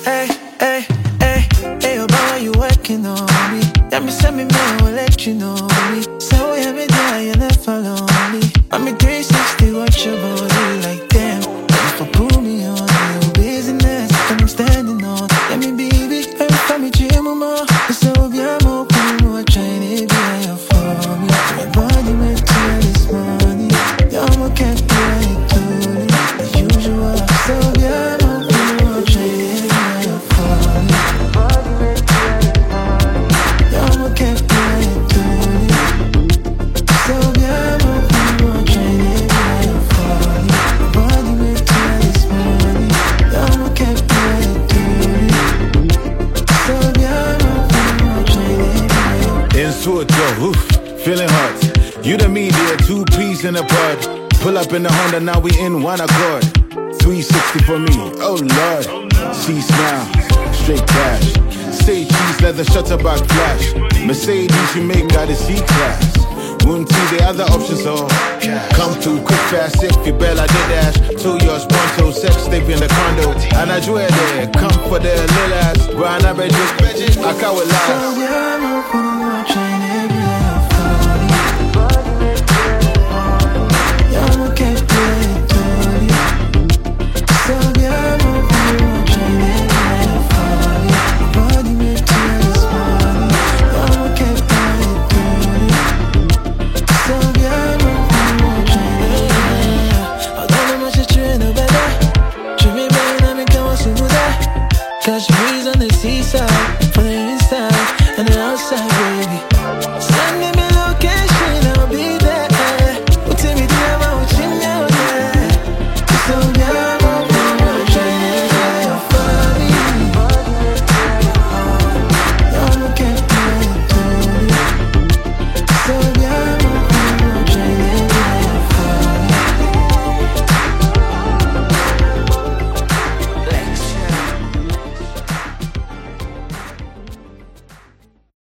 Hey, hey, hey, hey, Obama, you working on me. Let me send me mail, will let you know me. So every day you never lonely. I'm a 360, watch your body like damn. If I pull me on your business, I'm standing on. Let me be big, every time you dream of more. It's so bien, more cool, trying to be here for me. My body meant to this money. You're my cat, you're totally the usual. So bien, more cool, trying to be here for me. My body meant to this money. You're my cat, you're totally. So bien, more cool, trying to be here for me. My body meant to this money. You're my cat, you're totally. So bien, more cool, trying to be here. Into a door, oof, feeling hot. You the media, two peas in a pod. Pull up in the Honda, now we in one accord. 360 for me, oh lord. See smile, straight cash. Say cheese, leather, shutterback flash. Mercedes you make out of C-Class. Wouldn't see the other options, so come through quick fast if you bail, I did dash. 2 years pronto, sex tape in the condo. And I drew it there, come for the little ass. Run, I bet you, I can't lie. So bien, more cool, trying to be here.